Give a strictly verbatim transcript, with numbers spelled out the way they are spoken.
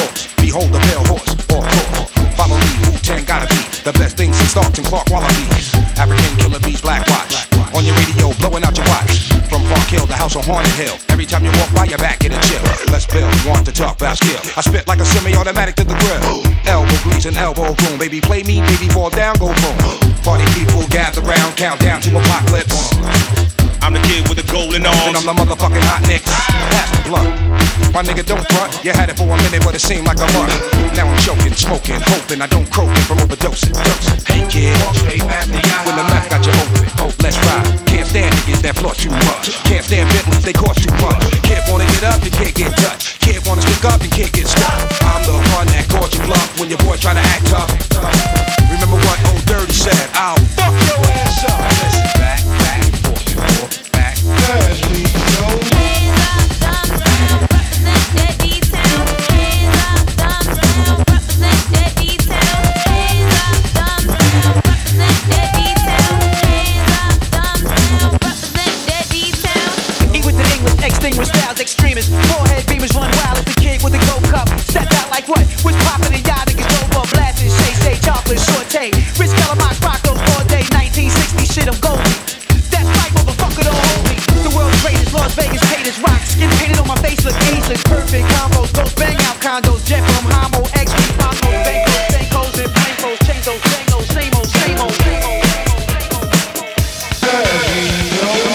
source. Behold the pale horse, or course. Follow me, Wu-Tang gotta be the best things since Starks and Clark Wallabies. African killer bees, black watch. On your radio, blowing out your watch. From Park Hill to House on Haunted Hill. Every time you walk by, your back get a chill. Let's build, want to talk about skill. I spit like a semi-automatic to the grill. Elbow grease and elbow boom. Baby, play me, baby, fall down, go boom. Party people gather round, count down to apocalypse. I'm the kid with the golden arms. And I'm the motherfucking hot nicks. Pass the blunt. My nigga, don't front. You had it for a minute, but it seemed like a month. Now I'm choking, smoking, hoping I don't croaking from overdosing. Hey kid, when the mouth got you open, hope let's ride. Can't stand niggas that floss too much. Can't stand Bentleys, they cost too much. Kid wanna get up, you can't get touched. Kid wanna stick up, you can't get stuck. I'm the one that calls you bluff when your boy try to act tough. Remember what old Dirty said? I'll fuck your ass up. Listen, back, back, forth, forth, back. As we go. Raise up, thumbs down, represent that D-town. Raise up, thumbs down, represent that D-town. Raise up, thumbs down, represent that D-town. Raise up, thumbs down, represent that D-town. Eat with the English, extinguish styles, extremists. Forehead beamers run wild as the kid with the gold cup. Stepped out like what? Was popping and y'all niggas drove up blasting. Shay, Shay, chocolate, saute. Rich Calamar, Rocco's all day. nineteen sixty shit, I'm golden. That's right, motherfucker, don't hold me. The world's greatest, Las Vegas haters rock. Skin painted on my face, look ageless. Perfect combos, those bang out condos. Jet from Homo, X,